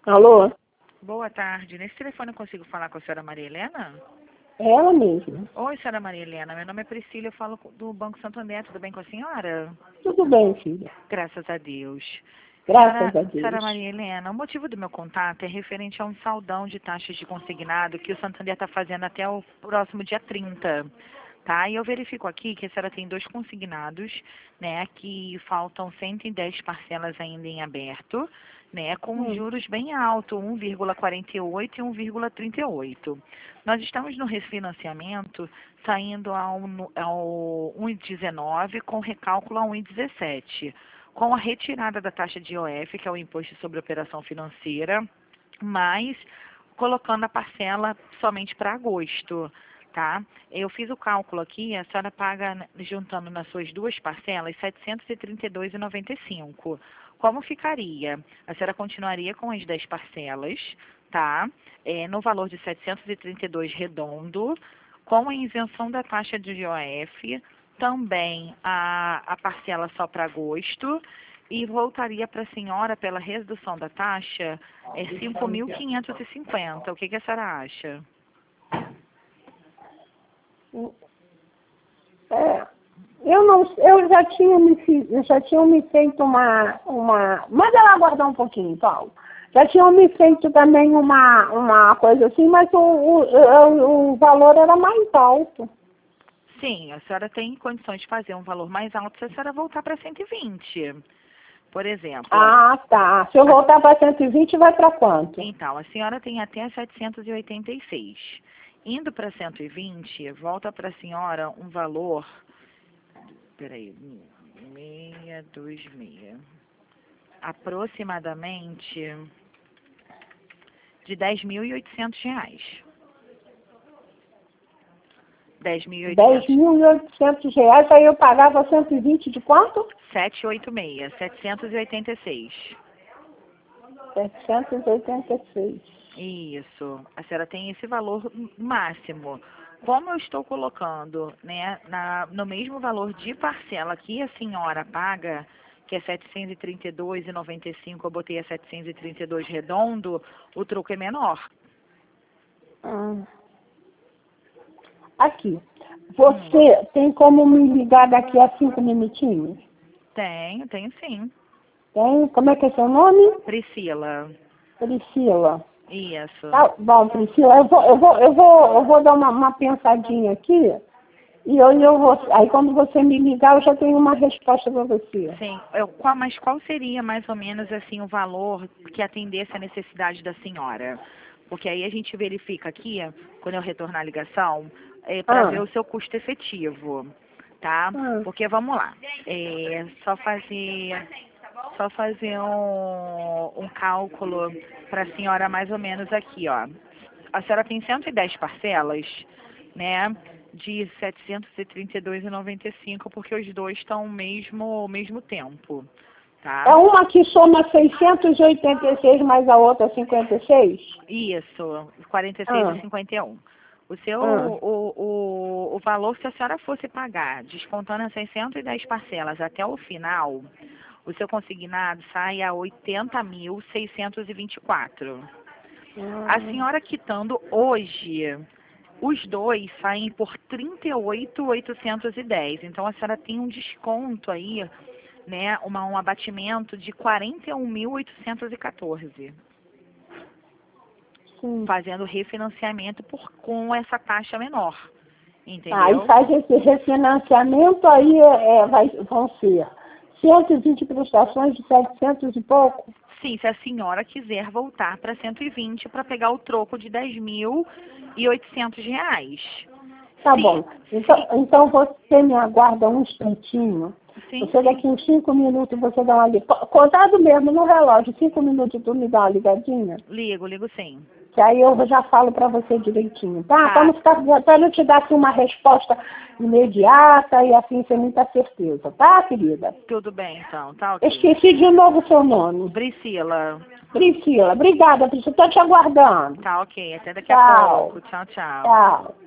Alô? Boa tarde. Nesse telefone eu consigo falar com a senhora Maria Helena? É ela mesma. Oi, senhora Maria Helena. Meu nome é Priscila, eu falo do Banco Santander. Tudo bem com a senhora? Tudo bem, filha. Graças a Deus. Graças a Deus. Senhora Maria Helena, o motivo do meu contato é referente a um saldão de taxas de consignado que o Santander está fazendo até o próximo dia 30. Tá? E eu verifico aqui que a senhora tem 2 consignados, né, que faltam 110 parcelas ainda em aberto, né, com juros bem altos, 1,48 e 1,38. Nós estamos no refinanciamento saindo ao 1,19 com recálculo a 1,17. Com a retirada da taxa de IOF, que é o Imposto sobre Operação Financeira, mas colocando a parcela somente para agosto. Tá? Eu fiz o cálculo aqui, a senhora paga, juntando nas suas 2 parcelas, R$ 732,95. Como ficaria? A senhora continuaria com as 10 parcelas, tá? No valor de 732 redondo, com a isenção da taxa de IOF, também a parcela só para agosto, e voltaria para a senhora, pela redução da taxa, 5.550. O que a senhora acha? Eu já tinha me feito uma. Manda ela aguardar um pouquinho, Paulo. Já tinham me feito também uma coisa assim, mas o valor era mais alto. Sim, a senhora tem condições de fazer um valor mais alto se a senhora voltar para 120, por exemplo. Ah, tá. Se eu voltar para 120, vai para quanto? Então, a senhora tem até 786. Indo para 120, volta para a senhora um valor, peraí, 626, aproximadamente de R$ 10.800. R$ 10.800, aí eu pagava 120 de quanto? 786. 786. Isso. A senhora tem esse valor máximo. Como eu estou colocando, né, no mesmo valor de parcela que a senhora paga, que é R$ 732,95, eu botei a 732 redondo, o troco é menor. Aqui. Você tem como me ligar daqui a 5 minutinhos? Tenho sim. Tem? Como é que é seu nome? Priscila. Priscila. Isso. Tá bom, Priscila. Eu vou dar uma pensadinha aqui. E eu vou. Aí quando você me ligar, eu já tenho uma resposta para você. Sim. Mas qual seria mais ou menos assim o valor que atendesse a necessidade da senhora? Porque aí a gente verifica aqui, quando eu retornar a ligação, para ver o seu custo efetivo, tá? Porque vamos lá, só fazer um cálculo para a senhora mais ou menos aqui, ó. A senhora tem 110 parcelas, né? De R$ 732,95, porque os dois estão ao mesmo tempo, tá? É uma que soma 686 mais a outra 56? Isso, 46,51. O valor, se a senhora fosse pagar, descontando as 610 parcelas até o final, o seu consignado sai a 80.624. A senhora quitando hoje, os dois saem por 38.810. Então a senhora tem um desconto aí, né, um abatimento de 41.814. Fazendo refinanciamento com essa taxa menor, entendeu? Aí faz esse refinanciamento, aí vão ser 120 prestações de 700 e pouco? Sim, se a senhora quiser voltar para 120 para pegar o troco de R$ 10.800. Tá bom. Então você me aguarda um instantinho. Você daqui uns 5 minutos você dá uma ligadinha. Contado mesmo no relógio, 5 minutos tu me dá uma ligadinha? Ligo sim. Que aí eu já falo para você direitinho, tá? Para não te dar assim, uma resposta imediata e assim sem muita certeza, tá, querida? Tudo bem, então, tá ok. Esqueci de novo o seu nome. Priscila. Priscila, obrigada, Priscila. Estou te aguardando. Tá ok, até daqui a pouco. Tchau. Tchau.